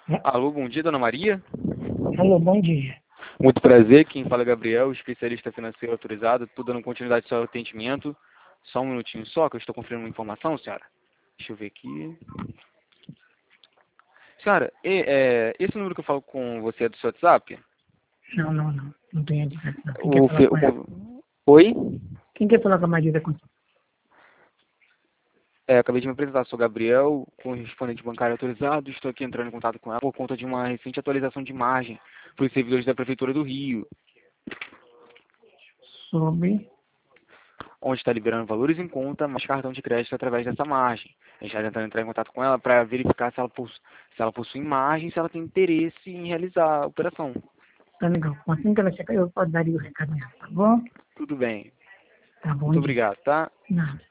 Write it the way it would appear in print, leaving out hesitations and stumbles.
Alô, bom dia, dona Maria. Alô, bom dia. Muito prazer, quem fala é Gabriel, especialista financeiro autorizado. Estou dando continuidade ao seu atendimento. Só um minutinho só, que eu estou conferindo uma informação, senhora. Deixa eu ver aqui. Senhora, esse número que eu falo com você é do seu WhatsApp? Não, não, não. Não tenho direito, não. Quem quer O, falar fe- com ela? Oi? Quem quer falar com a Maria da Conceição? Acabei de me apresentar, sou Gabriel, correspondente bancário autorizado. Estou aqui entrando em contato com ela por conta de uma recente atualização de margem para os servidores da Prefeitura do Rio, Sobre. onde está liberando valores em conta, mais cartão de crédito através dessa margem. A gente está tentando entrar em contato com ela para verificar se ela possui margem, se ela tem interesse em realizar a operação. Tá legal. Assim que ela chegar, eu posso dar o recado dela, tá bom? Tudo bem. Tá bom Muito dia. obrigado, tá? Nada.